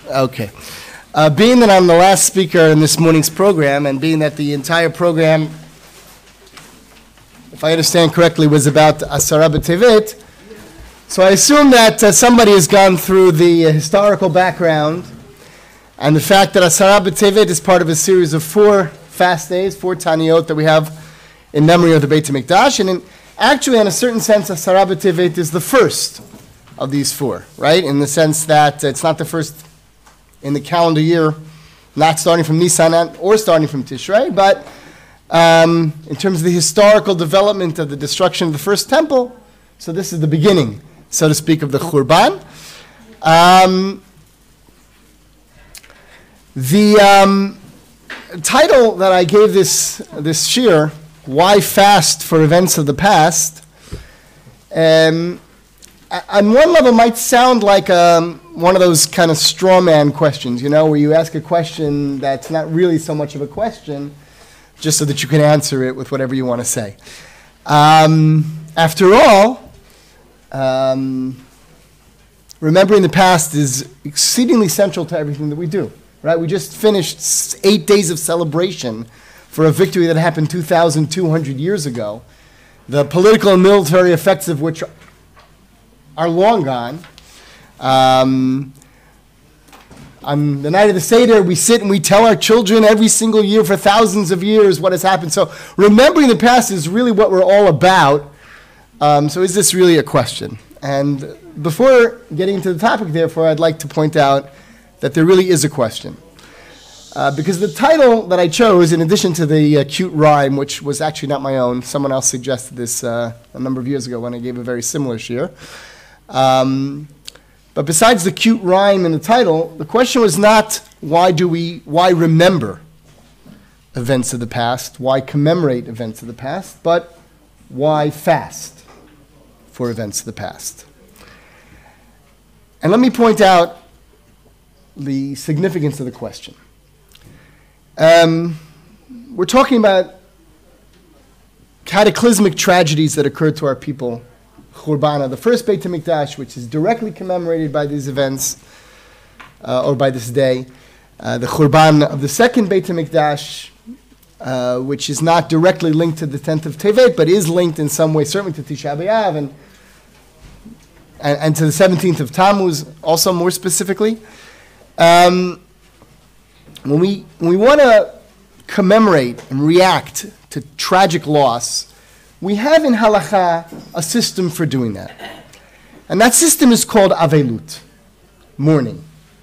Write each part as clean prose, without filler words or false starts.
Okay. Being that I'm the last speaker in this morning's program, and being that the entire program, if I understand correctly, was about Asara B'Tevet, so I assume that somebody has gone through the historical background and the fact that Asara B'Tevet is part of a series of 4 fast days, 4 Taniyot that we have in memory of the Beit HaMikdash, and actually, in a certain sense, Asara B'Tevet is the first of these 4, right? In the sense that it's not the first in the calendar year, not starting from Nisan or starting from Tishrei, but in terms of the historical development of the destruction of the first temple, so this is the beginning, so to speak, of the Churban. The title that I gave this shir, Why Fast for Events of the Past, on one level might sound like one of those kind of straw man questions, you know, where you ask a question that's not really so much of a question, just so that you can answer it with whatever you want to say. After all, remembering the past is exceedingly central to everything that we do, right? We just finished 8 days of celebration for a victory that happened 2,200 years ago, the political and military effects of which are long gone. On the night of the Seder, we sit and we tell our children every single year for thousands of years what has happened. So remembering the past is really what we're all about. So is this really a question? And before getting into the topic, therefore, I'd like to point out that there really is a question. Because the title that I chose, in addition to the cute rhyme, which was actually not my own, someone else suggested this a number of years ago when I gave a very similar shir. But besides the cute rhyme in the title, the question was not why remember events of the past, why commemorate events of the past, but why fast for events of the past. And let me point out the significance of the question. We're talking about cataclysmic tragedies that occurred to our people. Churban, the first Beit HaMikdash, which is directly commemorated by these events, or by this day. The Churban of the second Beit HaMikdash, which is not directly linked to the 10th of Tevet, but is linked in some way, certainly to Tisha B'Av and to the 17th of Tammuz, also more specifically. When we want to commemorate and react to tragic loss, we have in Halakha a system for doing that. And that system is called Avelut, mourning.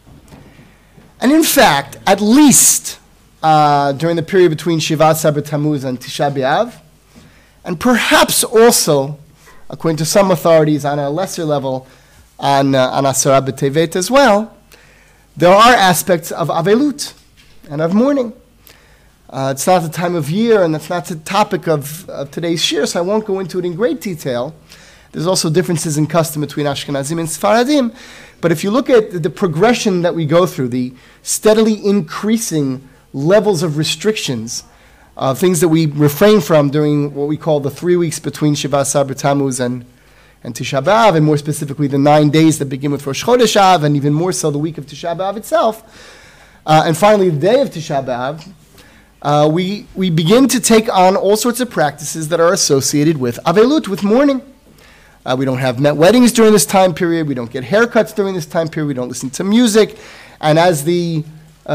And in fact, at least during the period between Shivat Asar B'Tammuz and Tisha B'Av, and perhaps also, according to some authorities on a lesser level, on Asara B'Tevet as well, there are aspects of Avelut and of mourning. It's not the time of year, and that's not the topic of today's shir, so I won't go into it in great detail. There's also differences in custom between Ashkenazim and Sfaradim. But if you look at the progression that we go through, the steadily increasing levels of restrictions, things that we refrain from during what we call the 3 weeks between Shivat Asar B'Tammuz and Tisha B'Av, and more specifically the 9 days that begin with Rosh Chodesh Av, and even more so the week of Tisha B'Av itself, and finally the day of Tisha B'Av, we begin to take on all sorts of practices that are associated with Avelut, with mourning. We don't have weddings during this time period. We don't get haircuts during this time period. We don't listen to music. And as the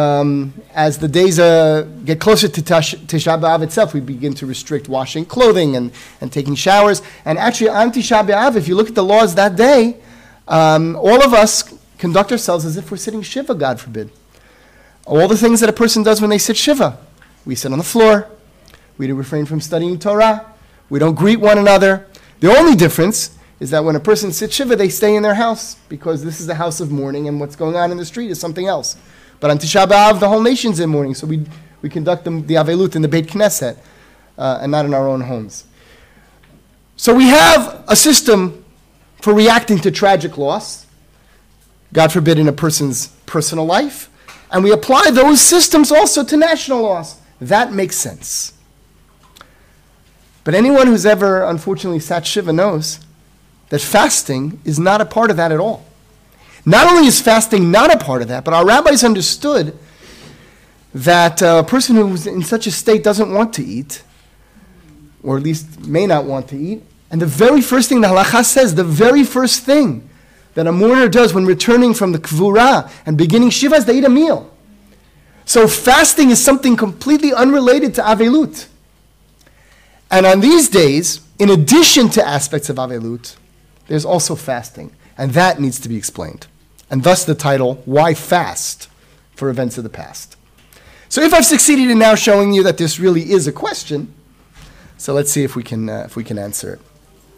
days get closer to Tisha B'Av itself, we begin to restrict washing clothing and taking showers. And actually, on Tisha B'Av, if you look at the laws that day, all of us conduct ourselves as if we're sitting Shiva, God forbid. All the things that a person does when they sit Shiva. We sit on the floor. We do refrain from studying Torah. We don't greet one another. The only difference is that when a person sits Shiva, they stay in their house because this is the house of mourning, and what's going on in the street is something else. But on Tisha B'Av, the whole nation's in mourning, so we conduct the Avelut in the Beit Knesset and not in our own homes. So we have a system for reacting to tragic loss, God forbid, in a person's personal life, and we apply those systems also to national loss. That makes sense. But anyone who's ever, unfortunately, sat Shiva knows that fasting is not a part of that at all. Not only is fasting not a part of that, but our rabbis understood that a person who's in such a state doesn't want to eat, or at least may not want to eat. And the very first thing the halakha says, the very first thing that a mourner does when returning from the kvura and beginning shiva is they eat a meal. So fasting is something completely unrelated to avelut. And on these days, in addition to aspects of avelut, there's also fasting. And that needs to be explained. And thus the title, Why Fast for Events of the Past? So if I've succeeded in now showing you that this really is a question, so let's see if we can answer it.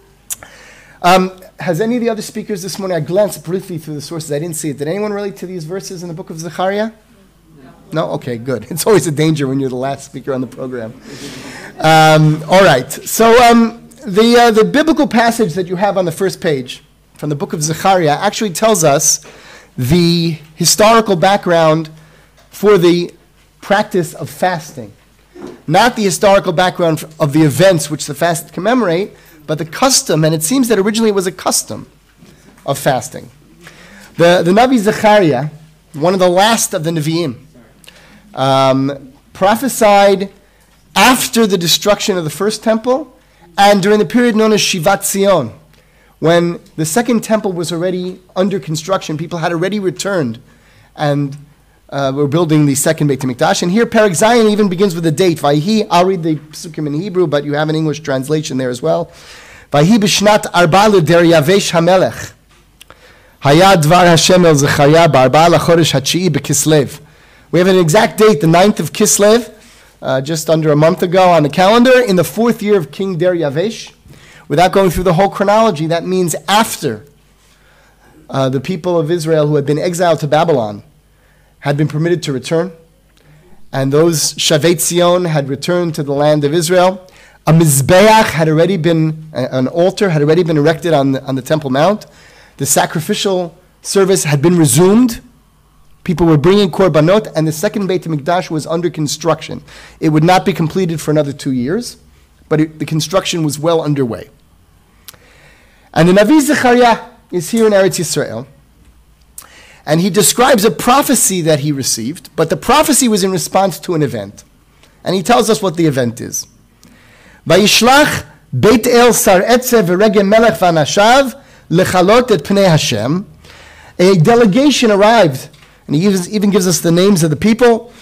Has any of the other speakers this morning, I glanced briefly through the sources, I didn't see it. Did anyone relate to these verses in the book of Zechariah? No? Okay, good. It's always a danger when you're the last speaker on the program. All right. So the biblical passage that you have on the first page from the book of Zechariah actually tells us the historical background for the practice of fasting. Not the historical background of the events which the fast commemorate, but the custom, and it seems that originally it was a custom of fasting. The Navi Zechariah, one of the last of the Nevi'im, prophesied after the destruction of the first temple and during the period known as Shivat Zion, when the second temple was already under construction. People had already returned and were building the second Beit HaMikdash. And here Perek Zayin even begins with a date. Vayhi, I'll read the psukim in Hebrew, but you have an English translation there as well. Vayhi b'shnat arba l'Daryavesh HaMelech. Haya dvar Hashem el Zechariah b'arba l'chodesh haTshi'i b'Kislev. We have an exact date, the 9th of Kislev, just under a month ago on the calendar, in the 4th year of King Daryavesh. Without going through the whole chronology, that means after the people of Israel who had been exiled to Babylon had been permitted to return, and those Shavei Tzion had returned to the land of Israel. A Mizbeach had already been, an altar had already been erected on the Temple Mount. The sacrificial service had been resumed. People were bringing korbanot, and the second Beit HaMikdash was under construction. It would not be completed for another 2 years, but the construction was well underway. And the Navi Zechariah is here in Eretz Yisrael, and he describes a prophecy that he received, but the prophecy was in response to an event. And he tells us what the event is. Vayishlach Beit El Sar Etzev v'Regem Melech v'Anashav lechalot et pnei Hashem. A delegation arrived, and he even gives us the names of the people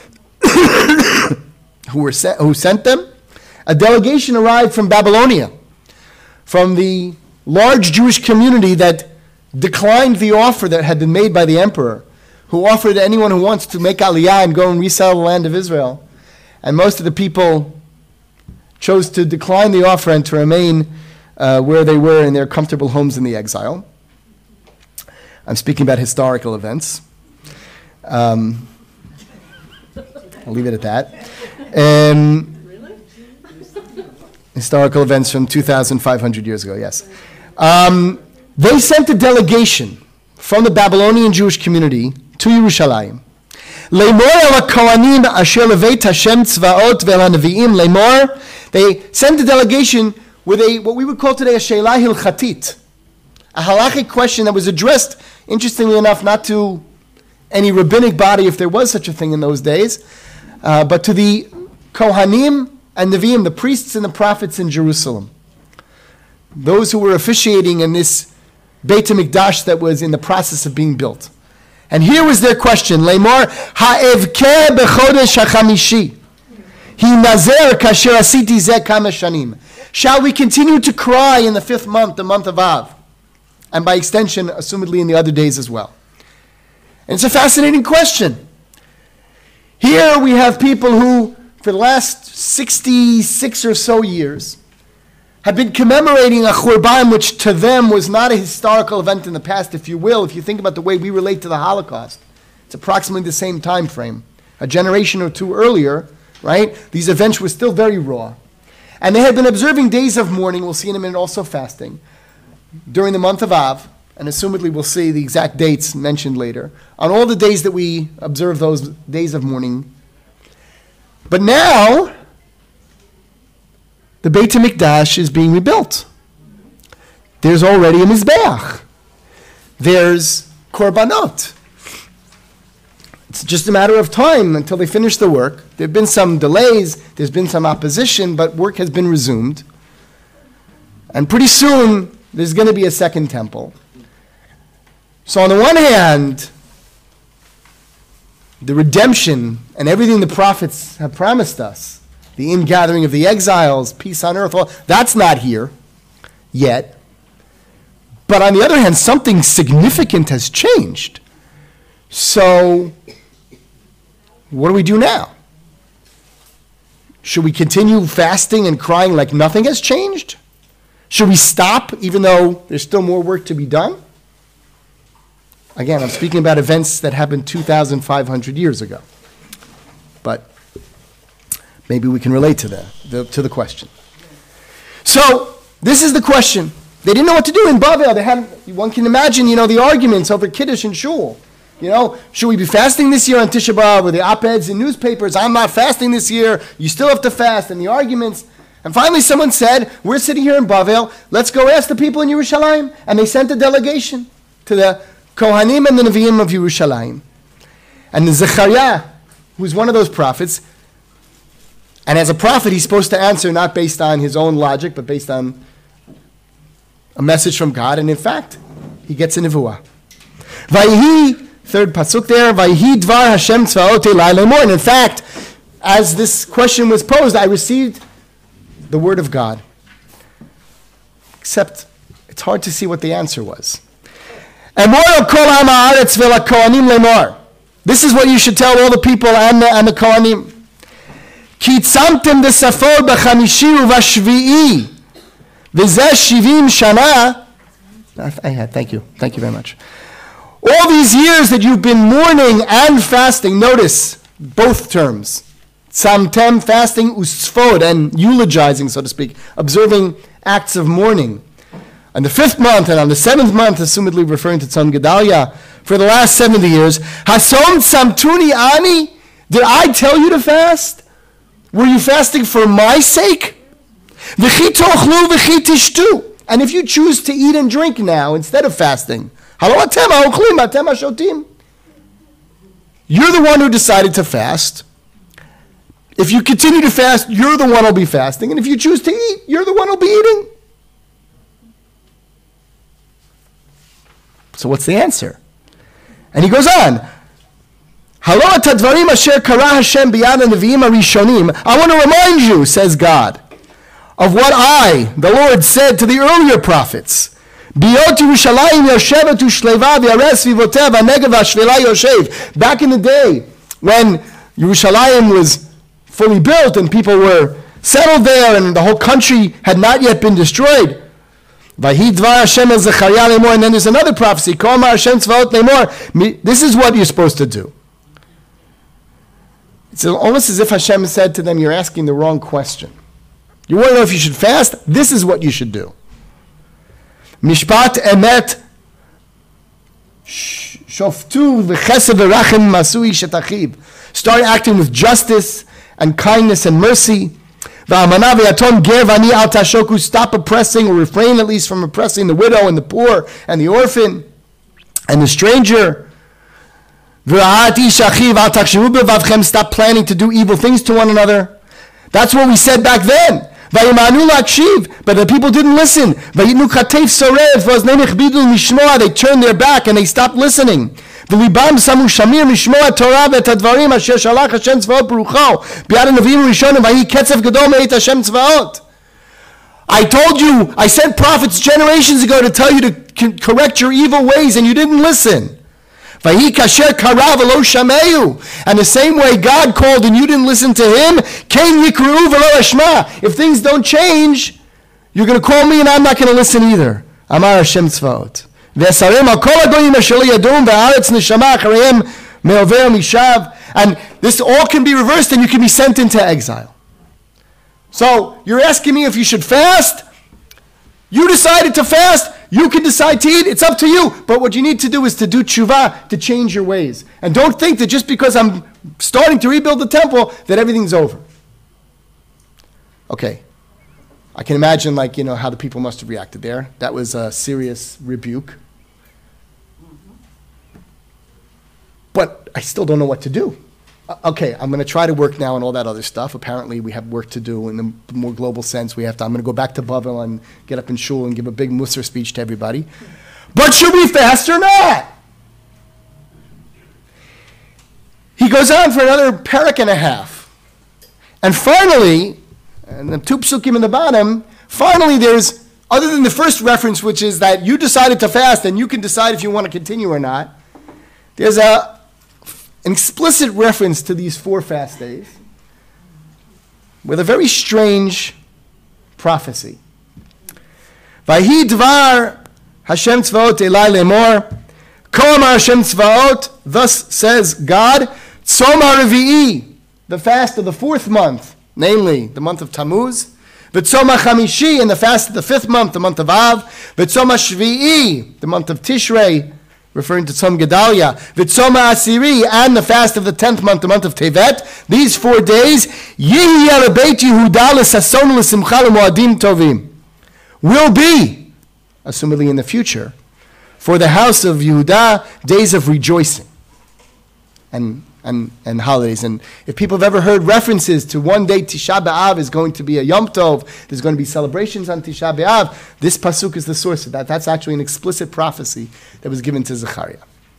who sent them. A delegation arrived from Babylonia, from the large Jewish community that declined the offer that had been made by the emperor, who offered anyone who wants to make aliyah and go and resell the land of Israel. And most of the people chose to decline the offer and to remain where they were in their comfortable homes in the exile. I'm speaking about historical events. I'll leave it at that. Historical events from 2,500 years ago, yes. They sent a delegation from the Babylonian Jewish community to Yerushalayim. They sent a delegation with what we would call today a she'elah hilchatit, a halachic question that was addressed, interestingly enough, not to any rabbinic body, if there was such a thing in those days, but to the Kohanim and Nevi'im, the priests and the prophets in Jerusalem, those who were officiating in this Beit HaMikdash that was in the process of being built. And here was their question: Lemor ha'evkeh b'chodesh ha'chamishi hi nazer kasher asiti zeh kama shanim. Shall we continue to cry in the 5th month, the month of Av, and by extension, assumedly in the other days as well? And it's a fascinating question. Here we have people who, for the last 66 or so years, have been commemorating a Churban, which to them was not a historical event in the past, if you will. If you think about the way we relate to the Holocaust, it's approximately the same time frame. A generation or two earlier, right? These events were still very raw. And they had been observing days of mourning, we'll see in a minute, also fasting, during the month of Av, and assumedly we'll see the exact dates mentioned later, on all the days that we observe those days of mourning. But now, the Beit HaMikdash is being rebuilt. There's already a Mizbeach. There's korbanot. It's just a matter of time until they finish the work. There have been some delays, there's been some opposition, but work has been resumed. And pretty soon, there's going to be a second temple. So on the one hand, the redemption and everything the prophets have promised us, the ingathering of the exiles, peace on earth, all, that's not here yet. But on the other hand, something significant has changed. So, what do we do now? Should we continue fasting and crying like nothing has changed? Should we stop even though there's still more work to be done? Again, I'm speaking about events that happened 2,500 years ago. But maybe we can relate to the question. So, this is the question. They didn't know what to do in Bavel. One can imagine, the arguments over Kiddush and Shul. Should we be fasting this year on Tisha B'Av with the op-eds in newspapers? I'm not fasting this year. You still have to fast. And the arguments. And finally someone said, we're sitting here in Bavel. Let's go ask the people in Yerushalayim. And they sent a delegation to the Kohanim and the Nevi'im of Yerushalayim. And the Zechariah, who's one of those prophets, and as a prophet, he's supposed to answer not based on his own logic, but based on a message from God. And in fact, he gets a nevuah. Vayhi, third pasuk there, Vayhi dvar Hashem tzvaot elai lemor. And in fact, as this question was posed, I received the word of God. Except, it's hard to see what the answer was. Emor al kol am haaretz v'lakohanim lemor. This is what you should tell all the people and the Kohanim. Ki tzamtem b'safor b'chamishi u'vashvi'i v'zeh shivim shana. Thank you very much. All these years that you've been mourning and fasting, notice both terms. Tzamtem, fasting, usfod, and eulogizing, so to speak, observing acts of mourning. On the 5th month and on the 7th month, assumedly referring to Tzom Gedalia, for the last 70 years, Hasom tzamtuni ani, did I tell you to fast? Were you fasting for my sake? V'chi tochlu v'chi tishtu. And if you choose to eat and drink now instead of fasting, halo atem ha'ochlim atem ha'shotim. You're the one who decided to fast. If you continue to fast, you're the one who'll be fasting. And if you choose to eat, you're the one who'll be eating. So what's the answer? And he goes on. I want to remind you, says God, of what I, the Lord, said to the earlier prophets. Back in the day, when Yerushalayim was fully built and people were settled there and the whole country had not yet been destroyed. And then there's another prophecy. This is what you're supposed to do. It's almost as if Hashem said to them, you're asking the wrong question. You want to know if you should fast? This is what you should do. Mishpat emet shoftu v'chesed v'rachim masui shetachiv. Start acting with justice and kindness and mercy. Stop oppressing, or refrain at least from oppressing the widow and the poor and the orphan and the stranger. Stop planning to do evil things to one another. That's what we said back then. But the people didn't listen. They turned their back and they stopped listening. I told you, I sent prophets generations ago to tell you to correct your evil ways, and you didn't listen. And the same way God called and you didn't listen to him, if things don't change, you're going to call me and I'm not going to listen either. Amar Hashem Tzvaot. And this all can be reversed and you can be sent into exile. So you're asking me if you should fast. You decided to fast. You can decide to eat. It's up to you. But what you need to do is to do tshuva, to change your ways. And don't think that just because I'm starting to rebuild the temple that everything's over. Okay. I can imagine how the people must have reacted there. That was a serious rebuke. but I still don't know what to do. Okay, I'm going to try to work now and all that other stuff. Apparently, we have work to do in the more global sense. I'm going to go back to Bavel and get up in shul and give a big Musar speech to everybody. But should we fast or not? He goes on for another parak and a half. And finally, and the 2 psukim in the bottom, finally there's, other than the first reference, which is that you decided to fast and you can decide if you want to continue or not, there's an explicit reference to these 4 fast days with a very strange prophecy. Vahi dvar Hashem tzvaot elai lemor, ko amar Hashem tzvaot, thus says God, tzom ha'revi'i, the fast of the 4th month, namely the month of Tammuz, v'tzom ha'chamishi, and the fast of the 5th month, the month of Av, v'tzom ha'shvi'i, the month of Tishrei, referring to Tzom Gedalia, V'tzom Asiri, and the fast of the 10th month, the month of Tevet. These 4 days, Yihi Beit Yehuda l'sason l'simcha l'moadim tovim, will be, assumedly in the future, for the house of Yehuda, days of rejoicing and holidays. And if people have ever heard references to one day Tisha B'Av is going to be a Yom Tov, there's going to be celebrations on Tisha B'Av, this pasuk is the source of that. That's actually an explicit prophecy that was given to Zechariah.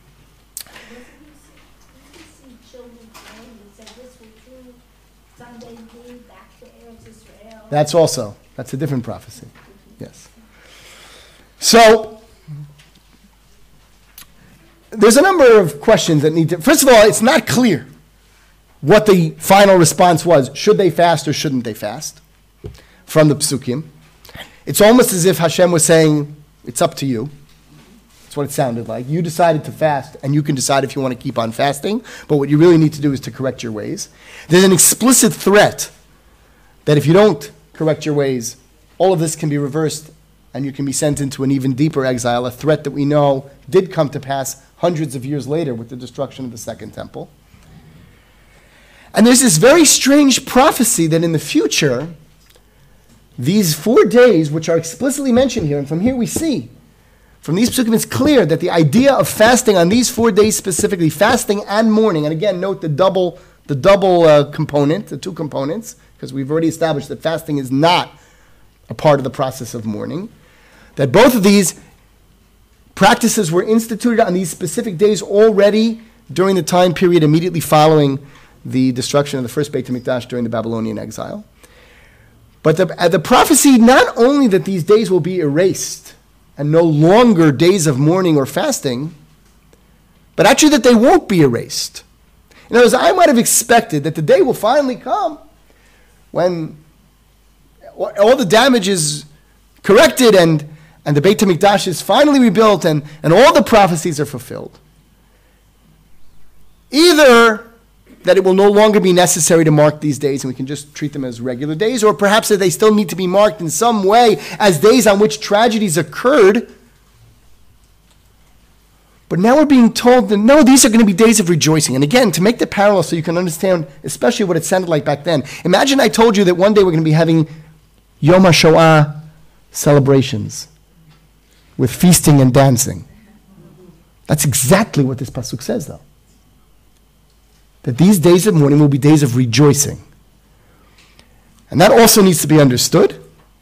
That's a different prophecy. Yes. So, there's a number of questions that need to... First of all, it's not clear what the final response was. Should they fast or shouldn't they fast? From the psukim. It's almost as if Hashem was saying, it's up to you. That's what it sounded like. You decided to fast, and you can decide if you want to keep on fasting, but what you really need to do is to correct your ways. There's an explicit threat that if you don't correct your ways, all of this can be reversed, and you can be sent into an even deeper exile, a threat that we know did come to pass hundreds of years later with the destruction of the Second Temple. And there's this very strange prophecy that in the future, these 4 days, which are explicitly mentioned here, and from here we see, from these psukim it's clear that the idea of fasting on these 4 days specifically, fasting and mourning, and again note the double component, the 2 components, because we've already established that fasting is not a part of the process of mourning, that both of these practices were instituted on these specific days already during the time period immediately following the destruction of the first Beit HaMikdash during the Babylonian exile. But the prophecy, not only that these days will be erased and no longer days of mourning or fasting, but actually that they won't be erased. In other words, I might have expected that the day will finally come when all the damage is corrected and the Beit HaMikdash is finally rebuilt and all the prophecies are fulfilled. Either that it will no longer be necessary to mark these days and we can just treat them as regular days, or perhaps that they still need to be marked in some way as days on which tragedies occurred. But now we're being told that no, these are going to be days of rejoicing. And again, to make the parallel so you can understand especially what it sounded like back then, imagine I told you that one day we're going to be having Yom HaShoah celebrations with feasting and dancing. That's exactly what this pasuk says, though. That these days of mourning will be days of rejoicing. And that also needs to be understood.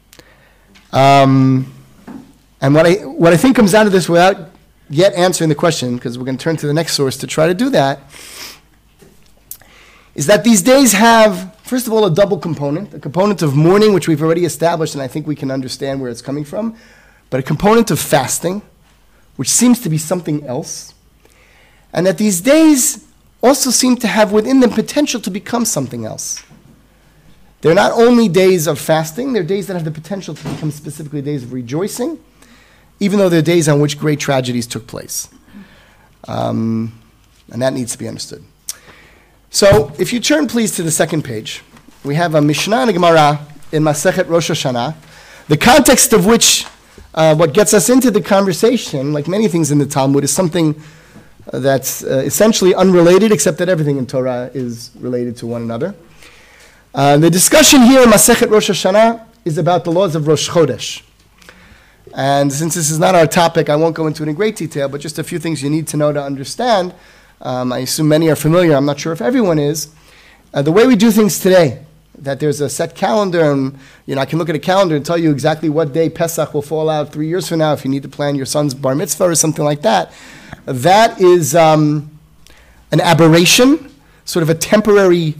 And what I think comes out of this without yet answering the question, because we're going to turn to the next source to try to do that, is that these days have, first of all, a double component, a component of mourning, which we've already established, and I think we can understand where it's coming from, but a component of fasting, which seems to be something else, and that these days also seem to have within them potential to become something else. They're not only days of fasting, they're days that have the potential to become specifically days of rejoicing, even though they're days on which great tragedies took place. And that needs to be understood. So, if you turn please to the second page, we have a Mishnah and a Gemara in Masechet Rosh Hashanah, the context of which, what gets us into the conversation, like many things in the Talmud, is something that's essentially unrelated, except that everything in Torah is related to one another. The discussion here in Masechet Rosh Hashanah is about the laws of Rosh Chodesh. And since this is not our topic, I won't go into it in great detail, but just a few things you need to know to understand I assume many are familiar. I'm not sure if everyone is. The way we do things today, that there's a set calendar, and I can look at a calendar and tell you exactly what day Pesach will fall out 3 years from now if you need to plan your son's bar mitzvah or something like that. That is an aberration, sort of a temporary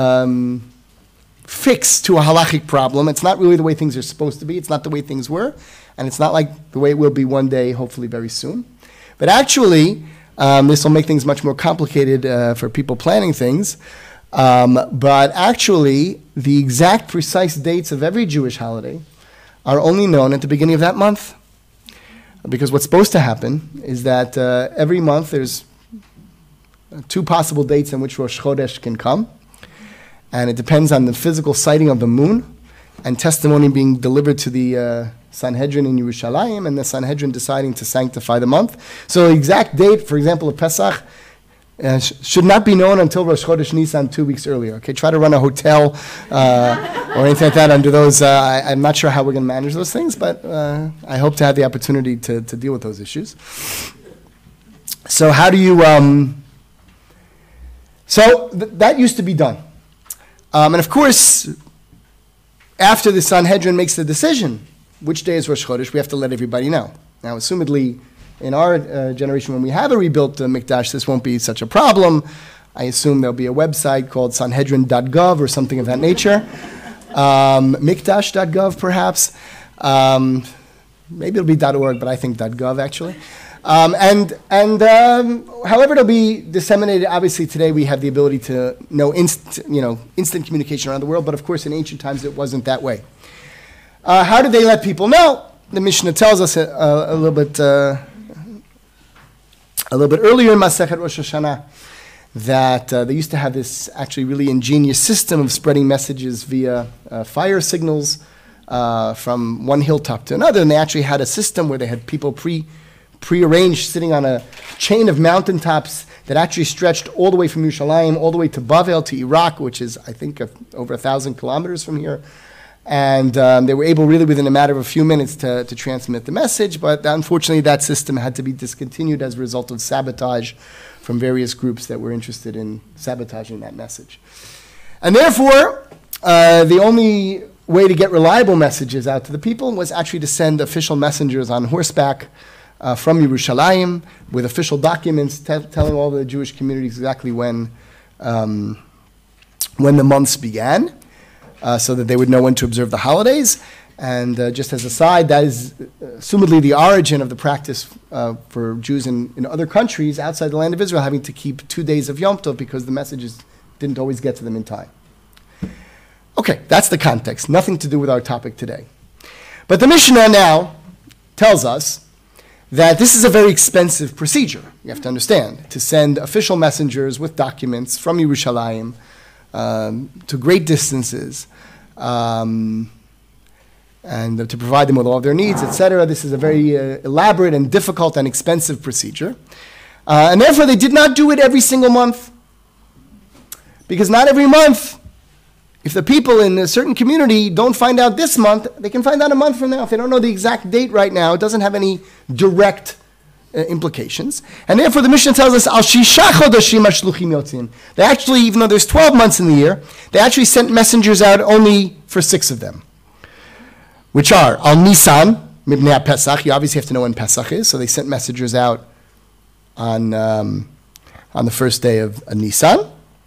fix to a halachic problem. It's not really the way things are supposed to be. It's not the way things were, and it's not like the way it will be one day, hopefully very soon. But actually, this will make things much more complicated for people planning things. But actually, the exact precise dates of every Jewish holiday are only known at the beginning of that month. Because what's supposed to happen is that every month there's 2 possible dates in which Rosh Chodesh can come. And it depends on the physical sighting of the moon and testimony being delivered to the Sanhedrin in Yerushalayim, and the Sanhedrin deciding to sanctify the month. So the exact date, for example, of Pesach, should not be known until Rosh Chodesh Nisan 2 weeks earlier. Okay, try to run a hotel or anything like that under those. I'm not sure how we're going to manage those things, but I hope to have the opportunity to deal with those issues. So how do you... that used to be done. And of course, after the Sanhedrin makes the decision, which day is Rosh Chodesh, we have to let everybody know. Now, assumedly, in our generation, when we have a rebuilt Mikdash, this won't be such a problem. I assume there'll be a website called sanhedrin.gov or something of that nature. Mikdash.gov, perhaps. Maybe it'll be .org, but I think .gov, actually. However it'll be disseminated, obviously today we have the ability to know instant communication around the world, but of course in ancient times it wasn't that way. How did they let people know? The Mishnah tells us a little bit earlier in Masechet Rosh Hashanah that they used to have this actually really ingenious system of spreading messages via fire signals from one hilltop to another, and they actually had a system where they had people prearranged sitting on a chain of mountaintops that actually stretched all the way from Yerushalayim all the way to Bavel, to Iraq, which is, I think, over 1,000 kilometers from here. And they were able, really, within a matter of a few minutes to transmit the message, but unfortunately that system had to be discontinued as a result of sabotage from various groups that were interested in sabotaging that message. And therefore, the only way to get reliable messages out to the people was actually to send official messengers on horseback from Yerushalayim with official documents telling all the Jewish communities exactly when the months began, so that they would know when to observe the holidays. And just as a side, that is assumedly the origin of the practice for Jews in other countries outside the land of Israel having to keep 2 days of Yom Tov because the messages didn't always get to them in time. Okay, that's the context. Nothing to do with our topic today. But the Mishnah now tells us that this is a very expensive procedure, you have to understand, to send official messengers with documents from Yerushalayim to great distances, and to provide them with all of their needs, etc. This is a very elaborate and difficult and expensive procedure. And therefore, they did not do it every single month. Because not every month, if the people in a certain community don't find out this month, they can find out a month from now. If they don't know the exact date right now, it doesn't have any direct implications. And therefore, the Mishnah tells us, Al Shisha Chodashim Hashluchim Yotzim. They actually, even though there's 12 months in the year, they actually sent messengers out only for 6 of them, which are Al Nisan, Mibnei Pesach. You obviously have to know when Pesach is, so they sent messengers out on the first day of Nisan.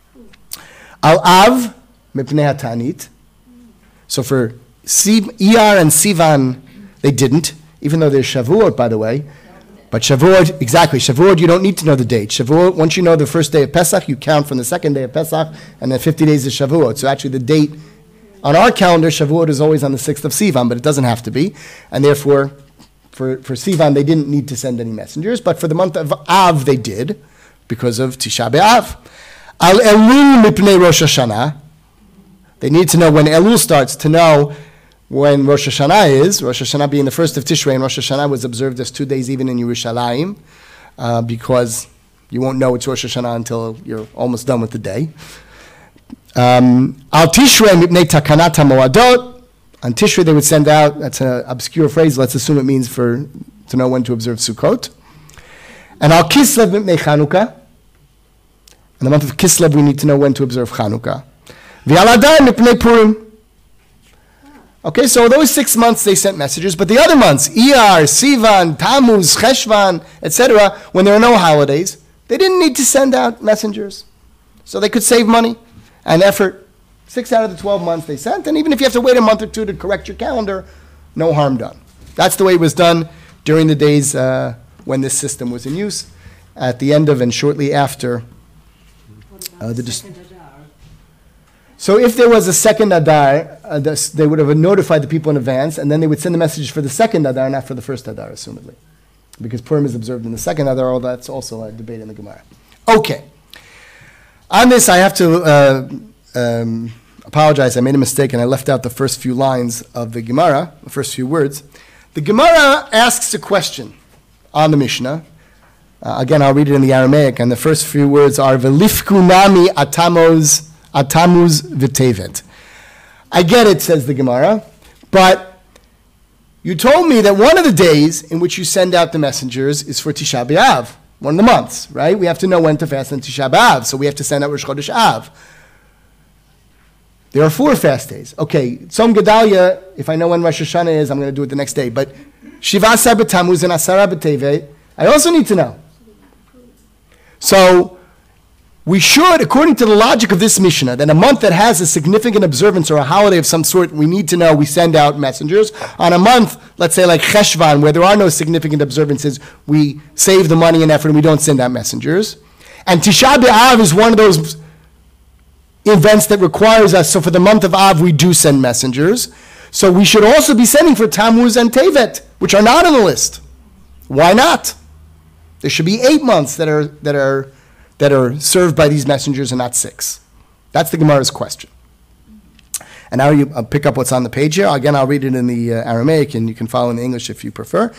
Al Av, Mipnei HaTanit. So for Iyar and Sivan, they didn't, even though there's Shavuot, by the way. But Shavuot, exactly, Shavuot, you don't need to know the date. Shavuot, once you know the first day of Pesach, you count from the second day of Pesach, and then 50 days is Shavuot. So actually the date, on our calendar, Shavuot is always on the 6th of Sivan, but it doesn't have to be. And therefore, for Sivan, they didn't need to send any messengers. But for the month of Av, they did, because of Tisha B'Av. Al Elul Mipnei Rosh Hashanah. They need to know when Elul starts to know when Rosh Hashanah is. Rosh Hashanah being the first of Tishrei, and Rosh Hashanah was observed as 2 days even in Yerushalayim, because you won't know it's Rosh Hashanah until you're almost done with the day. Al Tishrei Mipnei Takanat HaMoadot. On Tishrei they would send out, that's an obscure phrase, let's assume it means to know when to observe Sukkot. And Al Kislev Mipnei Chanukah. In the month of Kislev, we need to know when to observe Chanukah. V'al Adar mipnei Purim. Okay, so those 6 months they sent messages, but the other months, Iyar, Sivan, Tammuz, Cheshvan, etc., when there are no holidays, they didn't need to send out messengers. So they could save money and effort. 6 out of the 12 months they sent, and even if you have to wait a month or two to correct your calendar, no harm done. That's the way it was done during the days when this system was in use, at the end of and shortly after So if there was a second Adar, they would have notified the people in advance, and then they would send the message for the second Adar, not for the first Adar, assumedly. Because Purim is observed in the second Adar, although that's also a debate in the Gemara. Okay. On this, I have to apologize. I made a mistake, and I left out the first few lines of the Gemara, the first few words. The Gemara asks a question on the Mishnah. Again, I'll read it in the Aramaic, and the first few words are, V'lifku nami Atamuz v'tevet. I get it, says the Gemara, but you told me that one of the days in which you send out the messengers is for Tisha B'Av, one of the months, right? We have to know when to fast on Tisha B'Av, so we have to send out Rosh Chodesh Av. There are 4 fast days. Okay, Tzom Gedalia, if I know when Rosh Hashanah is, I'm going to do it the next day. But Shiva Asar b'Tammuz and Asara b'Tevet, I also need to know. So we should, according to the logic of this Mishnah, that a month that has a significant observance or a holiday of some sort, we need to know, we send out messengers. On a month, let's say like Cheshvan, where there are no significant observances, we save the money and effort and we don't send out messengers. And Tisha B'Av is one of those events that requires us, so for the month of Av, we do send messengers. So we should also be sending for Tammuz and Tevet, which are not on the list. Why not? There should be 8 months that are served by these messengers and not 6. That's the Gemara's question. And now I'll pick up what's on the page here. Again, I'll read it in the Aramaic, and you can follow in the English if you prefer.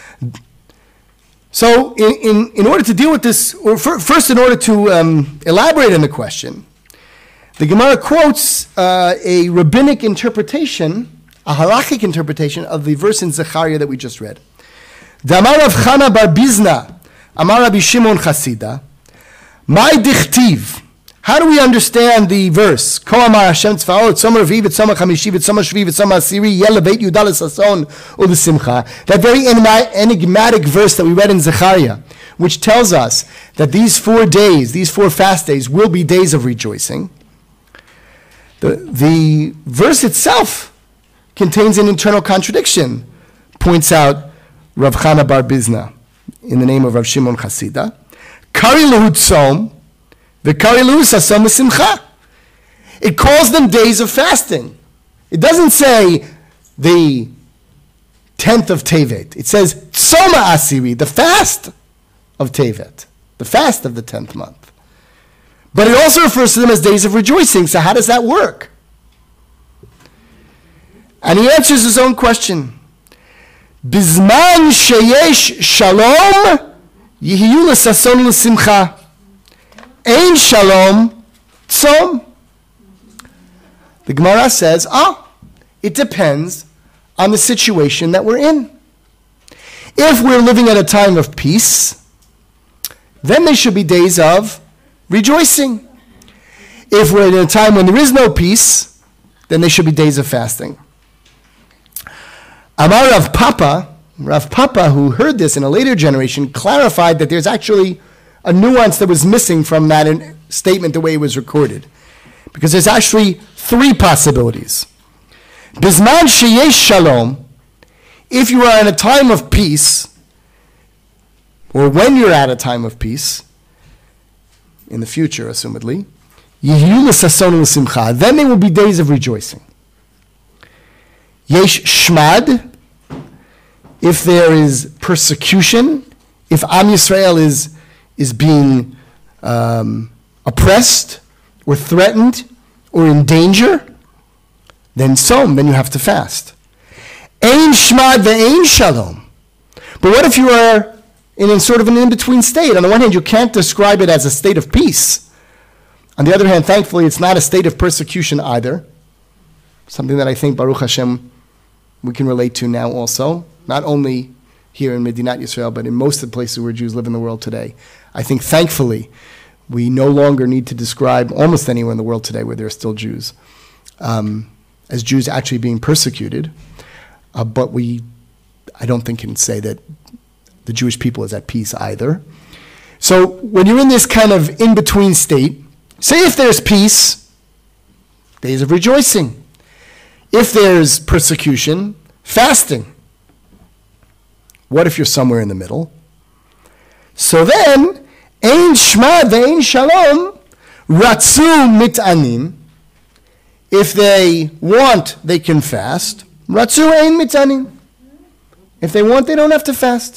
So in order to deal with this, or first in order to elaborate on the question, the Gemara quotes a rabbinic interpretation, a halachic interpretation of the verse in Zechariah that we just read. Damar Rav Chana bar Bizna, Amar Rabbi Shimon Chasida, my dichtiv. How do we understand the verse? Ko amar Hashem tzvaot, tzom revi, v'tzom ha'chamishi, v'tzom ha'shvi, v'tzom ha'asiri, yelevet Yudah l'sason u'l'simcha. That very enigmatic verse that we read in Zechariah, which tells us that these 4 days, these 4 fast days, will be days of rejoicing. The verse itself contains an internal contradiction, points out Rav Chana bar Bizna, in the name of Rav Shimon Chasida. Kari lehu tzom, v'kari lehu sasom v'simcha. It calls them days of fasting. It doesn't say the 10th of Tevet. It says tzoma asiri, the fast of Tevet, the fast of the 10th month. But it also refers to them as days of rejoicing. So how does that work? And he answers his own question. Bizman sheyesh shalom yihiyu l'sason l'simcha. Ein shalom tzom. The Gemara says, it depends on the situation that we're in. If we're living at a time of peace, then there should be days of rejoicing. If we're in a time when there is no peace, then there should be days of fasting. Amar Rav Papa, who heard this in a later generation, clarified that there's actually a nuance that was missing from that statement the way it was recorded. Because there's actually 3 possibilities. Bizman sheyesh shalom, if you are in a time of peace, or when you're at a time of peace, in the future, assumedly, yihiyu l'sason l'simcha, then there will be days of rejoicing. Yesh shmad, if there is persecution, if Am Yisrael is being oppressed or threatened or in danger, then you have to fast. Ein shmad ve'ein shalom. But what if you are in a sort of an in-between state? On the one hand, you can't describe it as a state of peace. On the other hand, thankfully, it's not a state of persecution either. Something that I think, Baruch Hashem, we can relate to now also. Not only here in Medinat Yisrael, but in most of the places where Jews live in the world today. I think, thankfully, We no longer need to describe almost anywhere in the world today where there are still Jews as Jews actually being persecuted. But I don't think can say that the Jewish people is at peace either. So when you're in this kind of in-between state, say if there's peace, days of rejoicing. If there's persecution, fasting. What if you're somewhere in the middle? So then, ein shmad ve'ein shalom, ratzu mit'anim. If they want, they can fast. Ratzu ein mit'anim. If they want, they don't have to fast.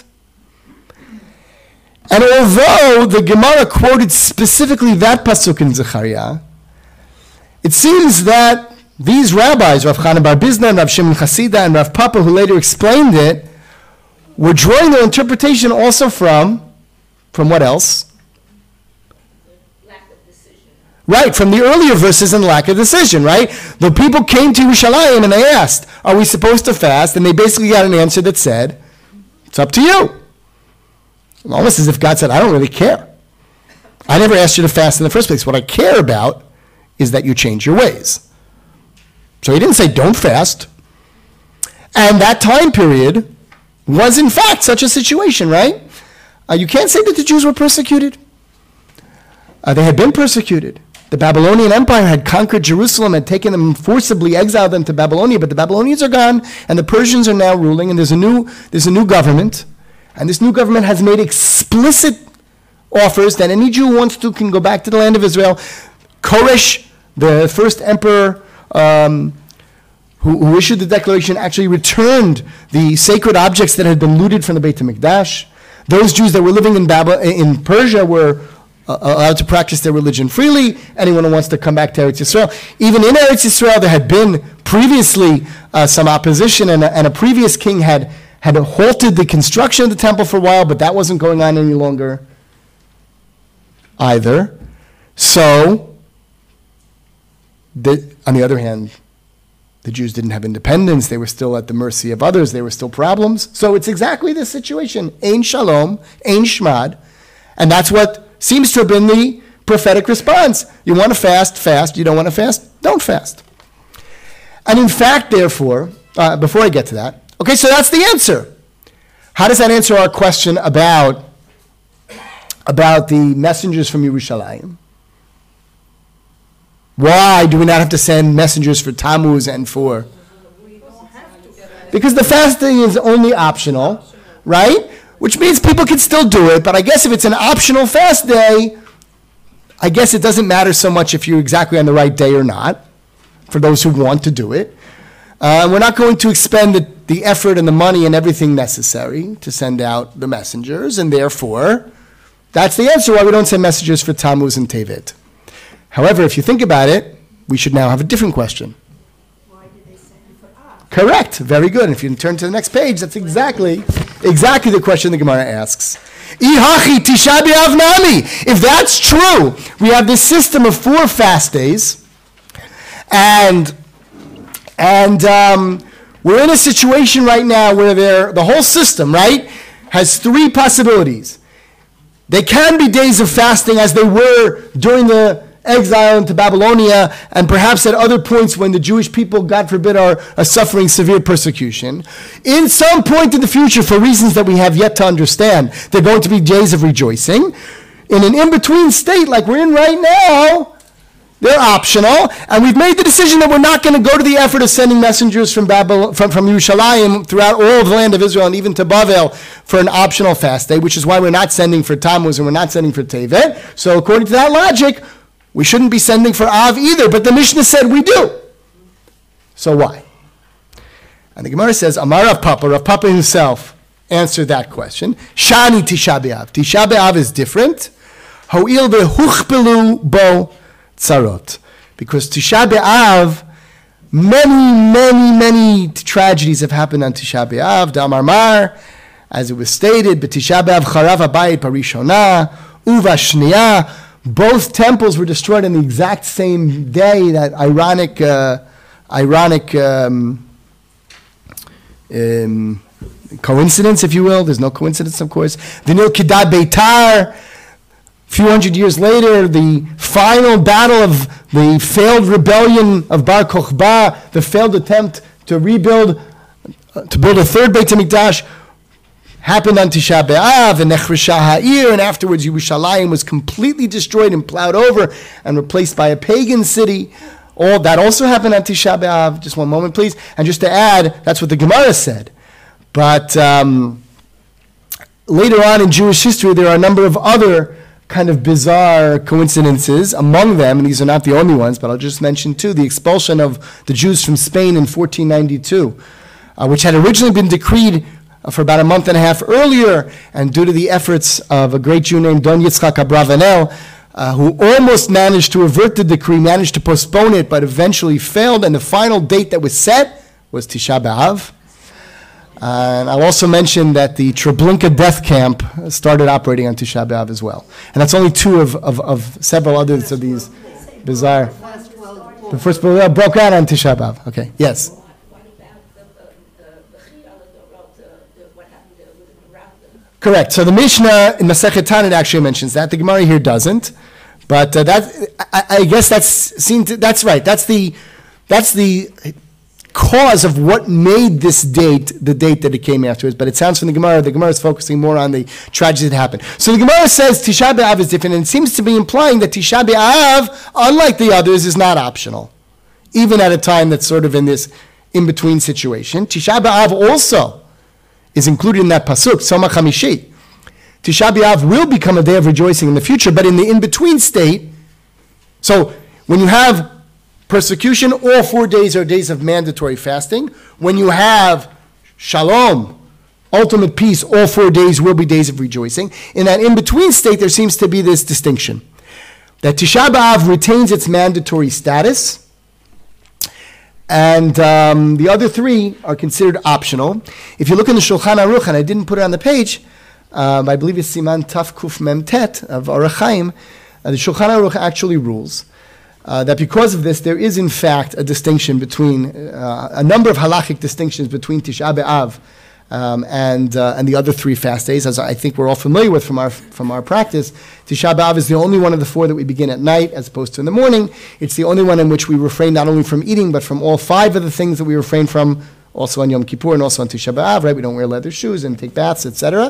And although the Gemara quoted specifically that pasuk in Zechariah, it seems that these rabbis, Rav Chana bar Bizna and Rav Shimon Chasida and Rav Papa, who later explained it, were drawing their interpretation also from what else? Lack of decision. Right, from the earlier verses and lack of decision, right? The people came to Yerushalayim and they asked, are we supposed to fast? And they basically got an answer that said, it's up to you. Almost as if God said, I don't really care. I never asked you to fast in the first place. What I care about is that you change your ways. So he didn't say don't fast. And that time period was in fact such a situation, right? You can't say that the Jews were persecuted. They had been persecuted. The Babylonian Empire had conquered Jerusalem, had taken them forcibly, exiled them to Babylonia, but the Babylonians are gone, and the Persians are now ruling, and there's a new government. And this new government has made explicit offers that any Jew who wants to can go back to the land of Israel. Koresh, the first emperor who issued the declaration, actually returned the sacred objects that had been looted from the Beit HaMikdash. Those Jews that were living in Persia were allowed to practice their religion freely. Anyone who wants to come back to Eretz Yisrael. Even in Eretz Yisrael, there had been previously some opposition, and a previous king had halted the construction of the temple for a while, but that wasn't going on any longer either. So, on the other hand, the Jews didn't have independence. They were still at the mercy of others. There were still problems. So it's exactly this situation. Ein shalom, ein shmad. And that's what seems to have been the prophetic response. You want to fast, fast. You don't want to fast, don't fast. And in fact, therefore, before I get to that, okay, so that's the answer. How does that answer our question about the messengers from Yerushalayim? Why do we not have to send messengers for Tammuz and for? Because the fasting is only optional, right? Which means people can still do it, but I guess if it's an optional fast day, I guess it doesn't matter so much if you're exactly on the right day or not, for those who want to do it. We're not going to expend the effort and the money and everything necessary to send out the messengers, and therefore, that's the answer why we don't send messengers for Tammuz and Tevet. However, if you think about it, we should now have a different question. Why did they send for Av? Correct. Very good. If you turn to the next page, that's exactly the question the Gemara asks. Ihachi Tisha B'Av Nami. If that's true, we have this system of 4 fast days, and we're in a situation right now where the whole system, right, has 3 possibilities. They can be days of fasting as they were during the exile into Babylonia, and perhaps at other points when the Jewish people, God forbid, are suffering severe persecution. In some point in the future, for reasons that we have yet to understand, they're going to be days of rejoicing. In an in-between state like we're in right now, they're optional, and we've made the decision that we're not going to go to the effort of sending messengers from Yerushalayim throughout all of the land of Israel and even to Bavel for an optional fast day, which is why we're not sending for Tammuz and we're not sending for Tevet. So according to that logic, we shouldn't be sending for Av either, but the Mishnah said we do. So why? And the Gemara says, Amar Rav Papa himself answered that question. Shani Tisha B'Av. Tisha B'Av is different. Ho'il ve'huchpelu bo tzarot. Because Tisha B'Av, many tragedies have happened on Tisha B'Av. Damar Mar, as it was stated, B'Tisha B'Av charav habayit parishona, uva shniya. Both temples were destroyed on the exact same day. That ironic coincidence, if you will. There's no coincidence, of course. V'nil kidad beitar. few hundred years later, the final battle of the failed rebellion of Bar Kokhba, the failed attempt to build a third Beit HaMikdash, happened on Tisha B'Av, and Nechresha Ha'ir, and afterwards Yerushalayim was completely destroyed and plowed over and replaced by a pagan city. All that also happened on Tisha B'Av. Just one moment, please. And just to add, that's what the Gemara said. But later on in Jewish history, there are a number of other kind of bizarre coincidences. Among them, and these are not the only ones, but I'll just mention two, the expulsion of the Jews from Spain in 1492, which had originally been decreed for about a month and a half earlier, and due to the efforts of a great Jew named Don Yitzchak Abravanel, who almost managed to avert the decree, managed to postpone it, but eventually failed, and the final date that was set was Tisha B'Av. And I'll also mention that the Treblinka death camp started operating on Tisha B'Av as well. And that's only two of several others of these bizarre. The first world broke out on Tisha B'Av. Okay, yes. What about the Chiyah, what happened with the Rambam? Correct. So the Mishnah in Masechet Tanit actually mentions that. The Gemara here doesn't. But I guess that's right. That's the cause of what made this date the date that it came afterwards. But it sounds from the Gemara is focusing more on the tragedy that happened. So the Gemara says Tisha B'Av is different, and it seems to be implying that Tisha B'Av, unlike the others, is not optional, even at a time that's sort of in this in-between situation. Tisha B'Av also is included in that pasuk, Tzom HaChamishi. Tisha B'Av will become a day of rejoicing in the future, but in the in-between state, so when you have persecution, all 4 days are days of mandatory fasting. When you have shalom, ultimate peace, all 4 days will be days of rejoicing. In that in-between state, there seems to be this distinction, that Tisha B'Av retains its mandatory status, and the other three are considered optional. If you look in the Shulchan Aruch, and I didn't put it on the page, I believe it's Siman Taf Kuf Mem Tet of Orach Chaim, the Shulchan Aruch actually rules that because of this, there is in fact a distinction between, a number of halachic distinctions between Tisha B'Av and the other three fast days, as I think we're all familiar with from our practice. Tisha B'Av is the only one of the four that we begin at night as opposed to in the morning. It's the only one in which we refrain not only from eating, but from all five of the things that we refrain from, also on Yom Kippur and also on Tisha B'Av, right? We don't wear leather shoes and take baths, etc.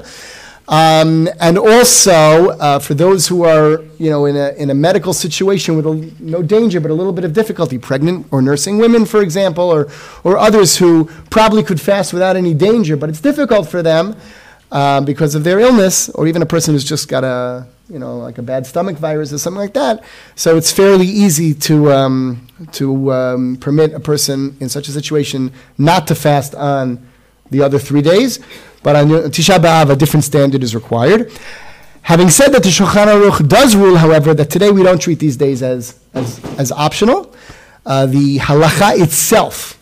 And also, for those who are, in a medical situation with no danger but a little bit of difficulty, pregnant or nursing women, for example, or others who probably could fast without any danger, but it's difficult for them because of their illness, or even a person who's just got like a bad stomach virus or something like that. So it's fairly easy to permit a person in such a situation not to fast on the other 3 days. But on Tisha B'Av, a different standard is required. Having said that, the Shulchan Aruch does rule, however, that today we don't treat these days as optional. The halacha itself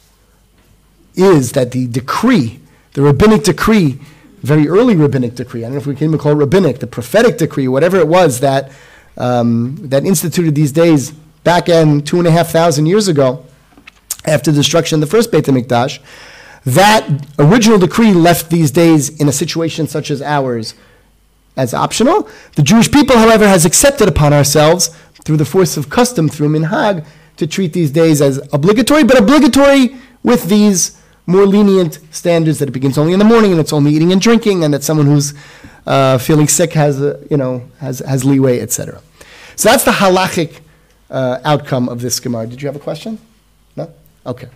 is that the decree, the rabbinic decree, very early rabbinic decree, I don't know if we can even call it rabbinic, the prophetic decree, whatever it was that instituted these days back in 2,500 years ago, after the destruction of the first Beit HaMikdash, that original decree left these days in a situation such as ours as optional. The Jewish people, however, has accepted upon ourselves, through the force of custom, through minhag, to treat these days as obligatory, but obligatory with these more lenient standards that it begins only in the morning and it's only eating and drinking, and that someone who's feeling sick has leeway, etc. So that's the halachic outcome of this Gemara. Did you have a question? No? Okay.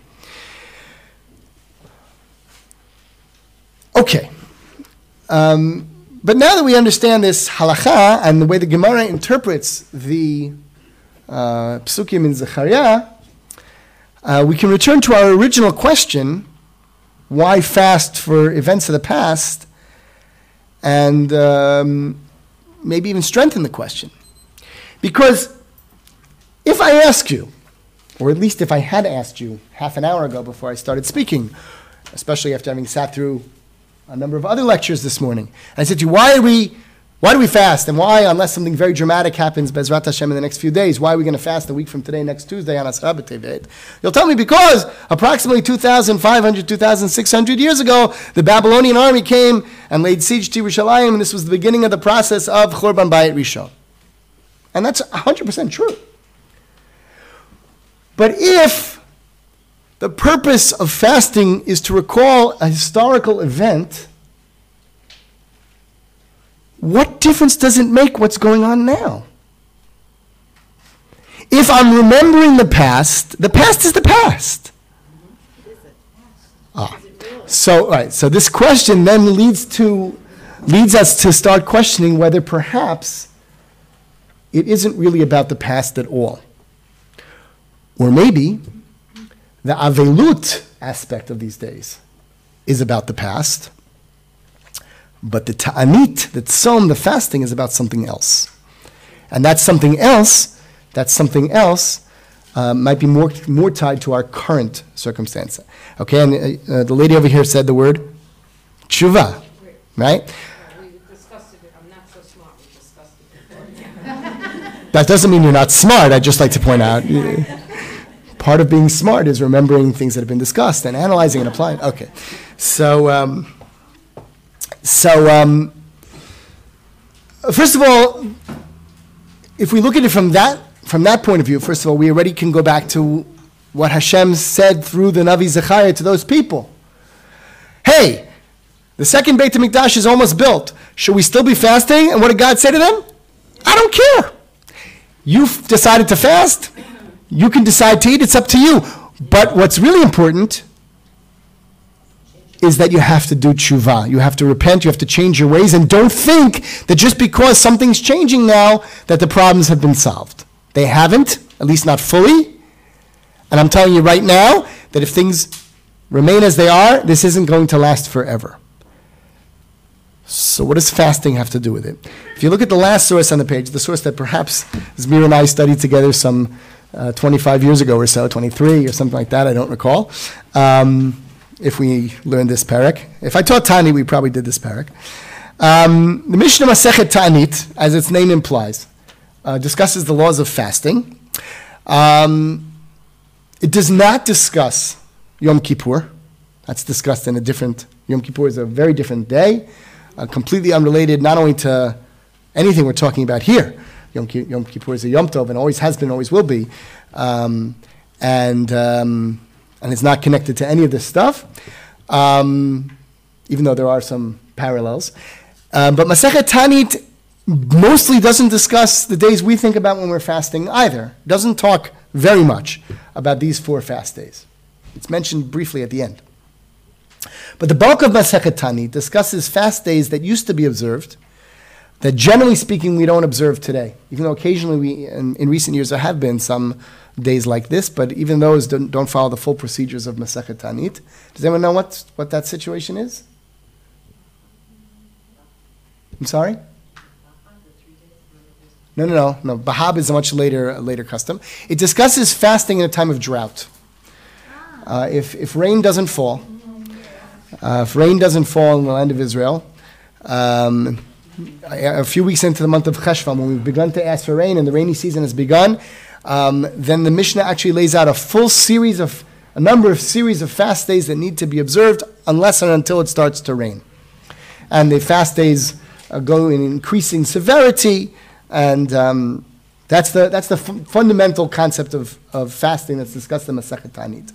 Okay, but now that we understand this halacha and the way the Gemara interprets the psukim in Zechariah, we can return to our original question, why fast for events of the past, and maybe even strengthen the question. Because if I ask you, or at least if I had asked you half an hour ago before I started speaking, especially after having sat through a number of other lectures this morning, and I said to you, why do we fast, and why, unless something very dramatic happens, Bezrat Hashem, in the next few days, why are we going to fast a week from today, next Tuesday, on Asra B'Tevet? You'll tell me because approximately 2,500, 2,600 years ago, the Babylonian army came and laid siege to Yerushalayim, and this was the beginning of the process of Churban Bayit Rishon. And that's 100% true. But if the purpose of fasting is to recall a historical event, what difference does it make what's going on now? If I'm remembering the past is the past. So this question then leads us to start questioning whether perhaps it isn't really about the past at all. Or maybe the avelut aspect of these days is about the past, but the ta'anit, the tzom, the fasting, is about something else. And that something else might be more tied to our current circumstance. Okay, and the lady over here said the word tshuva, right? We discussed it. I'm not so smart. We discussed it before. That doesn't mean you're not smart. I'd just like to point out, part of being smart is remembering things that have been discussed and analyzing and applying. Okay, so first of all, if we look at it from that point of view, first of all, we already can go back to what Hashem said through the Navi Zechariah to those people. Hey, the second Beit HaMikdash is almost built. Should we still be fasting? And what did God say to them? I don't care. You've decided to fast. You can decide to eat. It's up to you. But what's really important is that you have to do tshuva. You have to repent. You have to change your ways. And don't think that just because something's changing now that the problems have been solved. They haven't, at least not fully. And I'm telling you right now that if things remain as they are, this isn't going to last forever. So what does fasting have to do with it? If you look at the last source on the page, the source that perhaps Zmir and I studied together some 25 years ago or so, 23 or something like that, I don't recall, if we learned this parak. If I taught Tani, we probably did this parak. The Mishnah Masechet Ta'anit, as its name implies, discusses the laws of fasting. It does not discuss Yom Kippur. That's discussed in a different, Yom Kippur is a very different day, completely unrelated not only to anything we're talking about here. Yom Kippur is a Yom Tov and always has been, always will be. And it's not connected to any of this stuff, even though there are some parallels. But Masechet Ta'anit mostly doesn't discuss the days we think about when we're fasting either. Doesn't talk very much about these 4 fast days. It's mentioned briefly at the end. But the bulk of Masechet Ta'anit discusses fast days that used to be observed, that generally speaking we don't observe today. Even though occasionally in recent years there have been some days like this, but even those don't follow the full procedures of Masechet Ta'anit. Does anyone know what that situation is? I'm sorry? No. Bahab is a much later custom. It discusses fasting in a time of drought. If rain doesn't fall, in the land of Israel, a few weeks into the month of Cheshvan, when we've begun to ask for rain and the rainy season has begun, then the Mishnah actually lays out a number of series of fast days that need to be observed unless and until it starts to rain. And the fast days go in increasing severity, and that's the fundamental concept of fasting that's discussed in Masechet Ta'anit.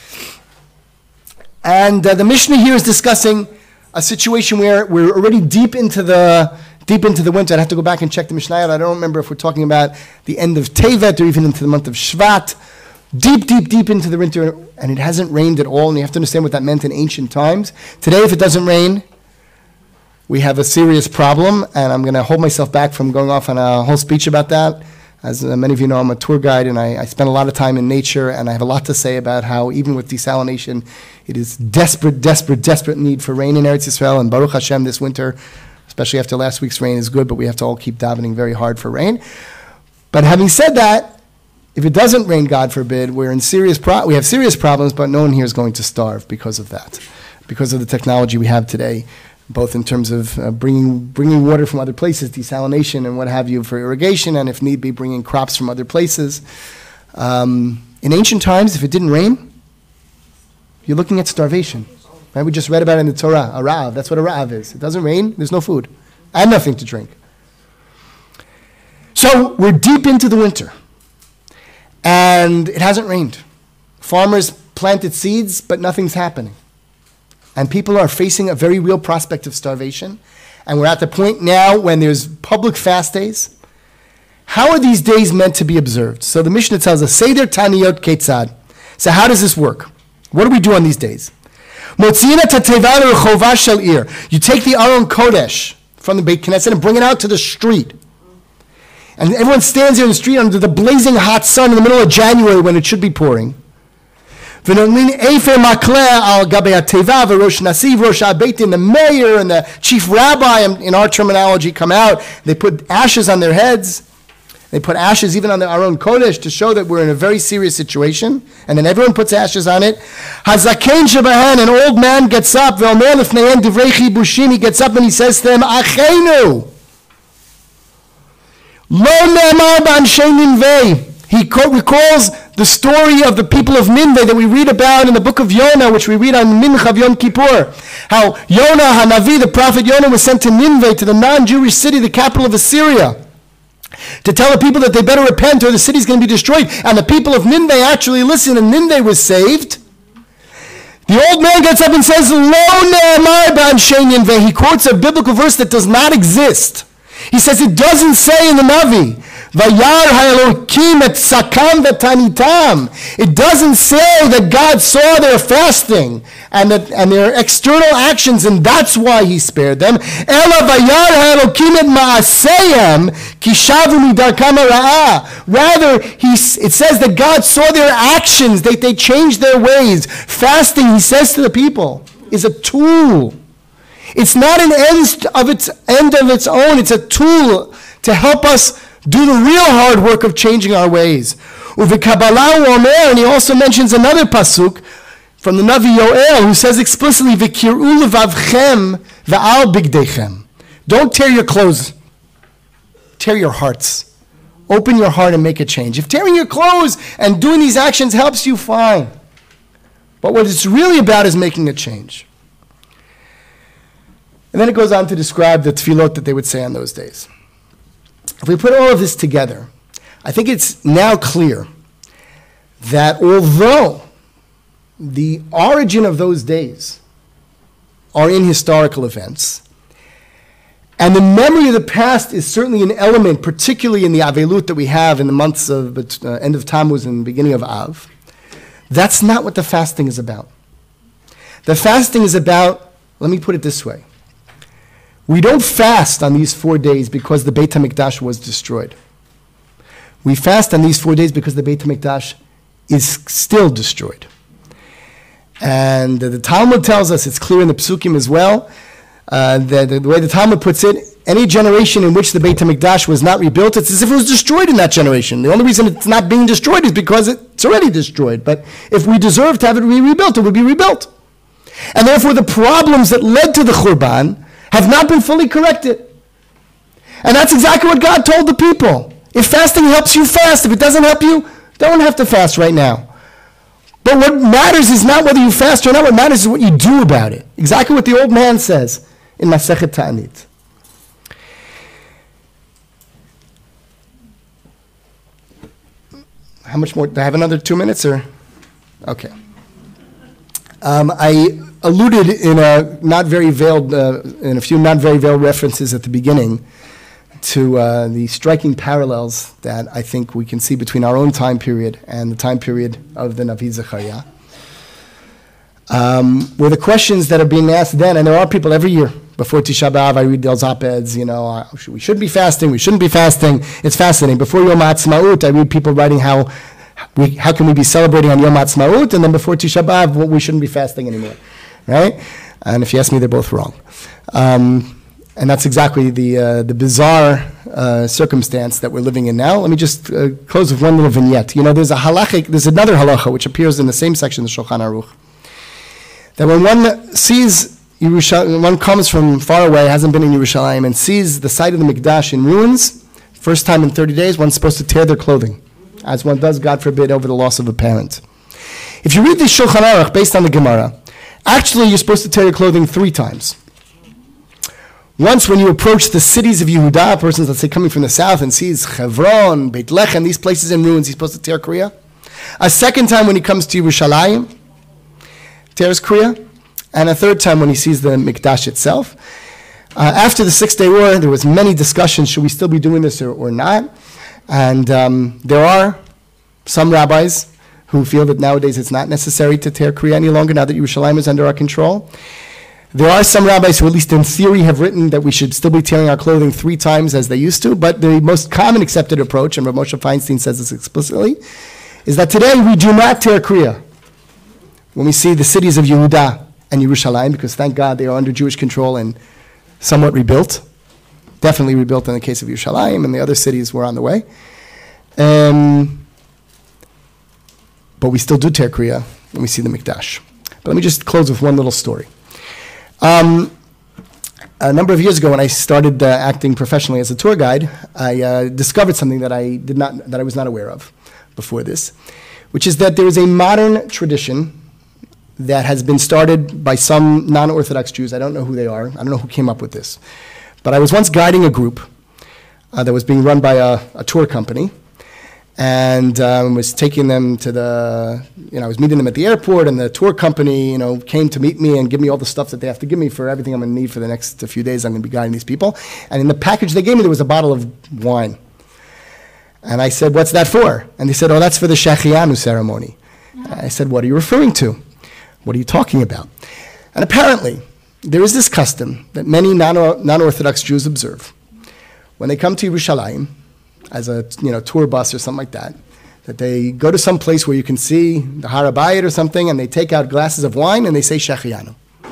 And the Mishnah here is discussing a situation where we're already deep into the winter. I'd have to go back and check the Mishnah. I don't remember if we're talking about the end of Tevet or even into the month of Shvat. Deep into the winter, and it hasn't rained at all. And you have to understand what that meant in ancient times. Today, if it doesn't rain, we have a serious problem, and I'm going to hold myself back from going off on a whole speech about that. As many of you know, I'm a tour guide, and I spend a lot of time in nature, and I have a lot to say about how even with desalination, it is desperate need for rain in Eretz Yisrael, and Baruch Hashem this winter, especially after last week's rain, is good, but we have to all keep davening very hard for rain. But having said that, if it doesn't rain, God forbid, we have serious problems, but no one here is going to starve because of that, because of the technology we have today, both in terms of bringing water from other places, desalination and what have you for irrigation, and if need be, bringing crops from other places. In ancient times, if it didn't rain, you're looking at starvation. Right? We just read about it in the Torah, a ra'av. That's what a ra'av is. It doesn't rain, there's no food, and nothing to drink. So we're deep into the winter, and it hasn't rained. Farmers planted seeds, but nothing's happening. And people are facing a very real prospect of starvation. And we're at the point now when there's public fast days. How are these days meant to be observed? So the Mishnah tells us, Seder Taniyot Ketzad. So how does this work? What do we do on these days? You take the Aron Kodesh from the Beit Knesset and bring it out to the street. And everyone stands there in the street under the blazing hot sun in the middle of January when it should be pouring. The mayor and the chief rabbi, in our terminology, come out. They put ashes on their heads. They put ashes even on the Aron Kodesh to show that we're in a very serious situation. And then everyone puts ashes on it. An old man gets up. He gets up and he says to them, Achenu. He recalls the story of the people of Nineveh that we read about in the book of Yonah, which we read on Mincha of Yom Kippur. How Yonah Hanavi, the prophet Yonah, was sent to Nineveh, to the non-Jewish city, the capital of Assyria, to tell the people that they better repent or the city's going to be destroyed. And the people of Nineveh actually listened, and Nineveh was saved. The old man gets up and says, Lo ne'amar b'anshei Nineveh. He quotes a biblical verse that does not exist. He says it doesn't say in the Navi, Vayar ha'elokim et sakam v'tanitam. It doesn't say that God saw their fasting and their external actions, and that's why he spared them. Ela vayar ha'elokim et ma'aseyem ki shavu midarkam ha'ra'ah. Rather, it says that God saw their actions, they changed their ways. Fasting, he says to the people, is a tool. It's not an end of its own. It's a tool to help us do the real hard work of changing our ways. And he also mentions another pasuk from the Navi Yoel, who says explicitly, "V'kir'u levavchem v'al bigdechem." Don't tear your clothes. Tear your hearts. Open your heart and make a change. If tearing your clothes and doing these actions helps you, fine. But what it's really about is making a change. And then it goes on to describe the tefillot that they would say on those days. If we put all of this together, I think it's now clear that although the origin of those days are in historical events, and the memory of the past is certainly an element, particularly in the Avelut that we have in the months of end of Tammuz and beginning of Av, that's not what the fasting is about. The fasting is about, let me put it this way, we don't fast on these 4 days because the Beit HaMikdash was destroyed. We fast on these 4 days because the Beit HaMikdash is still destroyed. And the Talmud tells us, it's clear in the Psukim as well, that the way the Talmud puts it, any generation in which the Beit HaMikdash was not rebuilt, it's as if it was destroyed in that generation. The only reason it's not being destroyed is because it's already destroyed. But if we deserve to have it rebuilt, it would be rebuilt. And therefore the problems that led to the Churban have not been fully corrected. And that's exactly what God told the people. If fasting helps you, fast. If it doesn't help you, don't have to fast right now. But what matters is not whether you fast or not. What matters is what you do about it. Exactly what the old man says in Masechet Ta'anit. How much more? Do I have another 2 minutes? Or okay. I alluded in a few not very veiled references at the beginning to the striking parallels that I think we can see between our own time period and the time period of the Navi Zechariah. Where the questions that are being asked then, and there are people every year before Tisha B'Av, I read those op-eds, we should be fasting, we shouldn't be fasting. It's fascinating. Before Yom HaAtzmaut, I read people writing how can we be celebrating on Yom HaAtzmaut, and then before Tisha B'Av, we shouldn't be fasting anymore, right? And if you ask me, they're both wrong. And that's exactly the bizarre circumstance that we're living in now. Let me just close with one little vignette. There's another halacha which appears in the same section of the Shulchan Aruch, that when one sees Yerushalayim, one comes from far away, hasn't been in Yerushalayim, and sees the site of the Mikdash in ruins, first time in 30 days, one's supposed to tear their clothing, as one does, God forbid, over the loss of a parent. If you read the Shulchan Aruch based on the Gemara, actually you're supposed to tear your clothing 3 times. Once when you approach the cities of Yehuda, persons, let's say, coming from the south and sees Hebron, Beit Lechem, these places in ruins, he's supposed to tear Kriya. A second time when he comes to Yerushalayim, tears Kriya. And a third time when he sees the Mikdash itself. After the 6-day war, there was many discussions, should we still be doing this or not? And there are some rabbis who feel that nowadays it's not necessary to tear Kriya any longer, now that Yerushalayim is under our control. There are some rabbis who, at least in theory, have written that we should still be tearing our clothing 3 times as they used to, but the most common accepted approach, and Rav Moshe Feinstein says this explicitly, is that today we do not tear Kriya when we see the cities of Yehuda and Yerushalayim, because thank God they are under Jewish control and somewhat rebuilt. Definitely rebuilt in the case of Yerushalayim, and the other cities were on the way. But we still do tear Kriya when we see the Mikdash. But let me just close with one little story. A number of years ago, when I started acting professionally as a tour guide, I discovered something that I was not aware of before this, which is that there is a modern tradition that has been started by some non-Orthodox Jews. I don't know who they are. I don't know who came up with this. But I was once guiding a group that was being run by a tour company, and was taking them to I was meeting them at the airport, and the tour company, came to meet me and give me all the stuff that they have to give me for everything I'm going to need for the next few days I'm going to be guiding these people. And in the package they gave me, there was a bottle of wine. And I said, "What's that for?" And they said, "Oh, that's for the Shechianu ceremony." I said, "What are you referring to? What are you talking about?" And apparently, there is this custom that many non-Orthodox Jews observe. When they come to Yerushalayim, as a tour bus or something like that they go to some place where you can see the Har HaBayit or something, and they take out glasses of wine and they say Shechianu.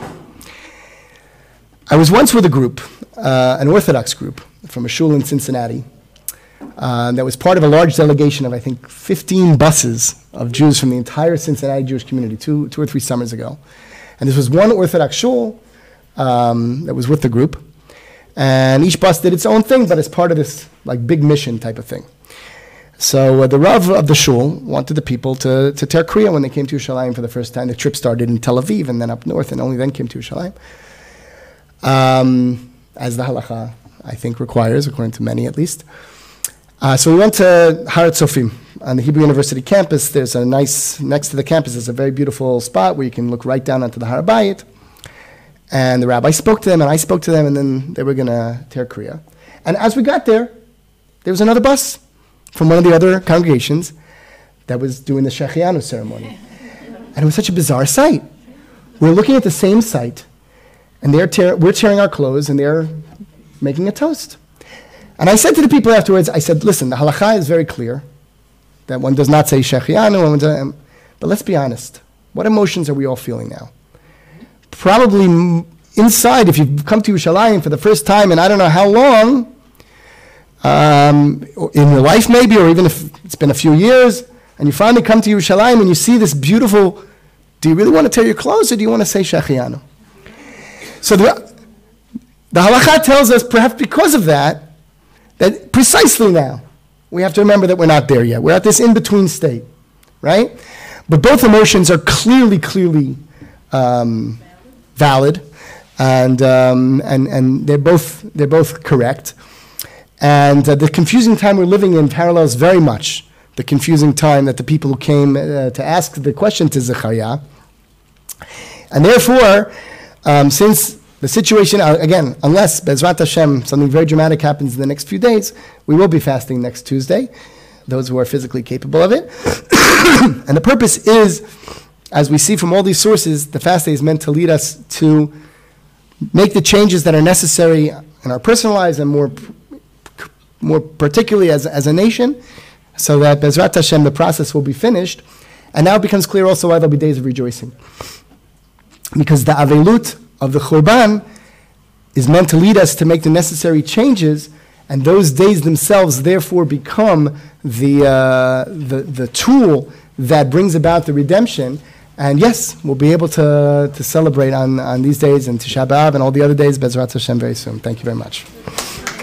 I was once with a group, an Orthodox group, from a shul in Cincinnati, that was part of a large delegation of, I think, 15 buses of Jews from the entire Cincinnati Jewish community, two or three summers ago. And this was one Orthodox shul that was with the group. And each bus did its own thing, but as part of this big mission type of thing. So the Rav of the shul wanted the people to tear Kriya when they came to Yerushalayim for the first time. The trip started in Tel Aviv and then up north, and only then came to Yerushalayim. As the halacha, I think, requires, according to many at least. So we went to Har Tzofim on the Hebrew University campus. There's a nice, next to the campus is a very beautiful spot where you can look right down onto the Har HaBayit. And the rabbi spoke to them, and I spoke to them, and then they were going to tear Kriya. And as we got there was another bus from one of the other congregations that was doing the Shechianu ceremony. And it was such a bizarre sight. We're looking at the same site, and we're tearing our clothes, and they're making a toast. And I said to the people afterwards, I said, listen, the halacha is very clear that one does not say Shechianu, but let's be honest. What emotions are we all feeling now? Probably inside, if you've come to Yerushalayim for the first time in I don't know how long, in your life maybe, or even if it's been a few years, and you finally come to Yerushalayim and you see this beautiful, do you really want to tear your clothes, or do you want to say Shechianu? So the halakha tells us, perhaps because of that precisely now, we have to remember that we're not there yet. We're at this in-between state, right? But both emotions are clearly valid, and they're both correct. And the confusing time we're living in parallels very much the confusing time that the people who came to ask the question to Zechariah. And therefore, since the situation, again, unless Bezrat Hashem, something very dramatic happens in the next few days, we will be fasting next Tuesday, those who are physically capable of it. And the purpose is, as we see from all these sources, the fast day is meant to lead us to make the changes that are necessary in our personal lives and more particularly as a nation, so that Bezrat Hashem, the process will be finished. And now it becomes clear also why there'll be days of rejoicing. Because the avelut of the Churban is meant to lead us to make the necessary changes, and those days themselves therefore become the tool that brings about the redemption. And yes, we'll be able to celebrate on these days and Tisha B'Av and all the other days, Bezrat Hashem, very soon. Thank you very much.